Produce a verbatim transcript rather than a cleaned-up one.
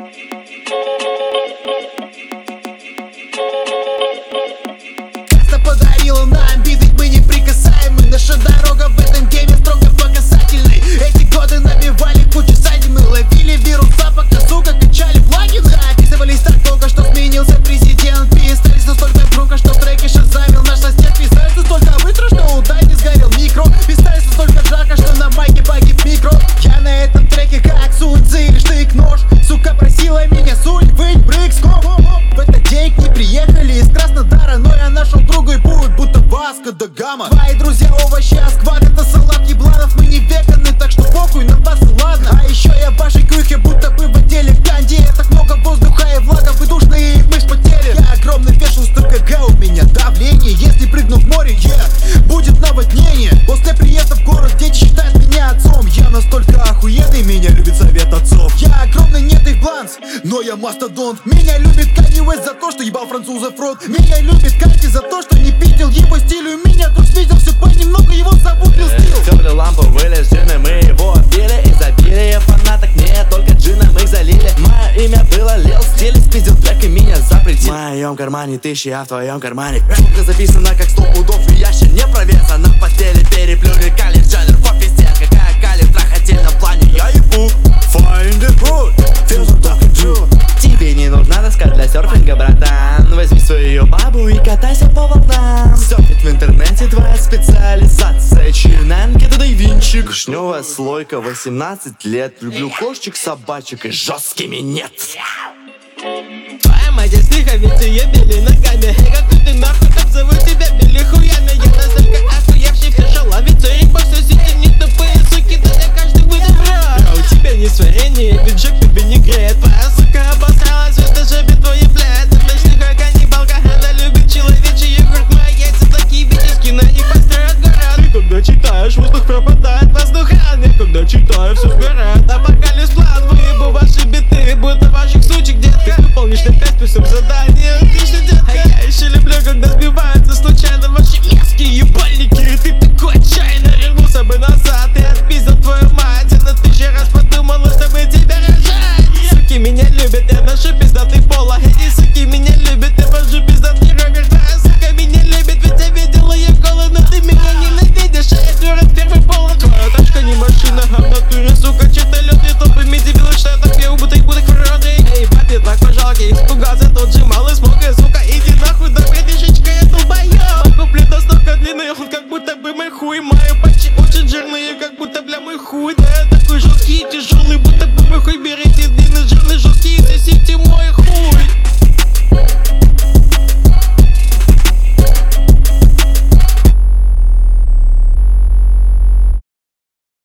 Каста подарила нам биты, мы неприкасаемы. Наша дорога в этом гейме строго по касательной. Эти годы набивали кучу садин, мы ловили вируса, пока, сука, качали плагины. Описывались так долго, что сменился президент. Писались настолько громко, что в треке шазамил наш сосед. Писались настолько быстро, что у Дани сгорел микро. Писались настолько жарко, что на майке погиб микро. Я на этом треке как Сунь-Цзы или штык-нож. Сука просила меня сунь, вынь, брык, скоп. В этот день к ней приехали из Краснодара, но я нашел другой путь, будто Васко да Гама. Твои друзья овощи, а сквад это салат ебланов. Мы не веганы, так что похуй на вас и ладно. А еще я в вашей крюхе, будто бы в отделе Канди. Так много воздуха и влага, вы душные, и мы вспотели. Я огромный вешу, сто кг у меня давление. Если прыгну в море, yeah, будет наводнение. После приезда в город дети считают меня отцом. Я настолько охуенный, меня любит совет отцов. Я огромный, нет их гланс, но я мастодонт. Меня любит Канье Уэст за то, что ебал французов в рот. Меня любит Канти за то, что не пиздил его стилю. Меня тут видел все понемногу, его зовут Лил Стил. Тёплые лампы были джины, мы его пили. Изобилие фанаток, не только джином их залили. Мое имя было Лил Стил, спиздил трек и меня запретил. В моем кармане тысячи, а в твоем кармане штука записана как сто пудов, и я ще не провеса. На постели переплюнет калий джанр по пизде. Какая калий в трахательном плане, я ебу. Find the hood, feels like a Jew. Тебе не нужна доска для серфинга, братан. Возьми свою бабу и катайся по волнам. Серфить в интернете твоя специализация. Чернанки да винчик. Вишневая слойка, восемнадцать лет. Люблю кошечек, собачек и жесткими нет. Твоя мать из них, а ведь ее били ногами. Эй, какой ты нахуй, как зовут тебя, били хуями. Я настолько охуевший, пишу ловиться. И по всей сети не тупые суки, да для каждый будет брат. А у тебя не сварение, бюджет тебе не греет. Твоя сука обосралась в этажебе твоей, блядь. Ночная каннибалка, она любит человечий йогурт. Мои яйца такие витяжки, на них построят город. Ты когда читаешь, воздух пропадает, воздуха нет. Когда читаю, все сгорает. Апокалипс план, выебу ваши биты, будто ваших сучек, детка. Выполнишь на пять плюсом задание, отлично, детка. А я еще люблю, когда сбиваются случайно ваши мерзкие ебальники. И ты такой отчаянно вернулся бы назад и отпиздил твою мать. Я на тысячу раз подумала, чтобы тебя рожать. Суки меня любят, я ношу пиздатый поло. Эти суки